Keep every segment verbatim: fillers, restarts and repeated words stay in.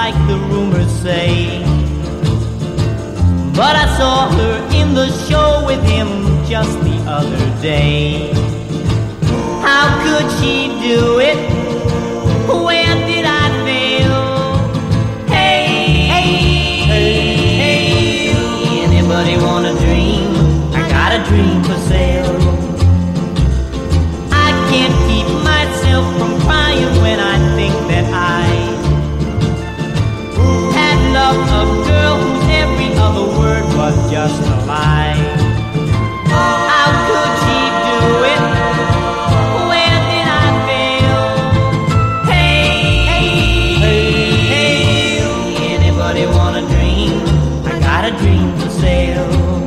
like the rumors say. But I saw her in the show with him just the other day. How could she do it? Where did I fail? Hey, hey, hey, anybody want a dream? I got a dream for sale. I can't keep myself from crying when I think that I had loved a girl whose every other word was just a lie. How could she do it? Where did I fail? Hey, hey, hey, anybody want a dream? I got a dream for sale.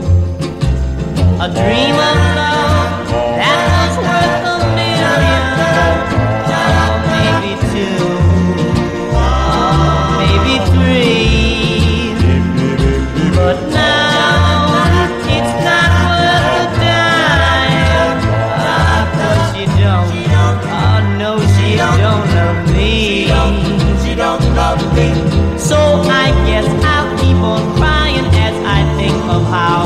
A dream of love that was worth a million, or maybe two, or maybe three. But now it's not worth a dime. Ah, 'cause she don't, oh no, she don't love me. She don't love me. So I guess I'll keep on crying as I think of how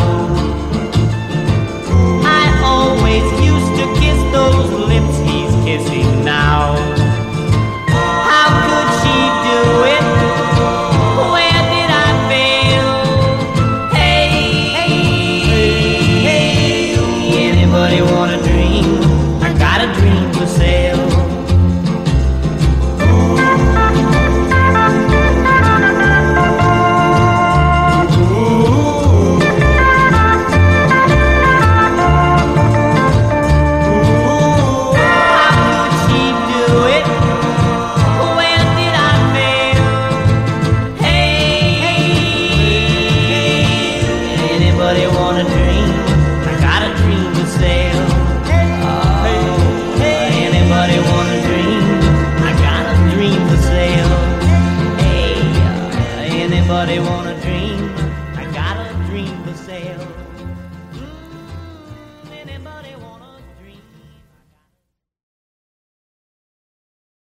I always used to kiss those lips he's kissing now. How could she do it? Where did I fail? Hey, hey, hey, anybody want a dream? I got a dream for sale. Anybody want a dream?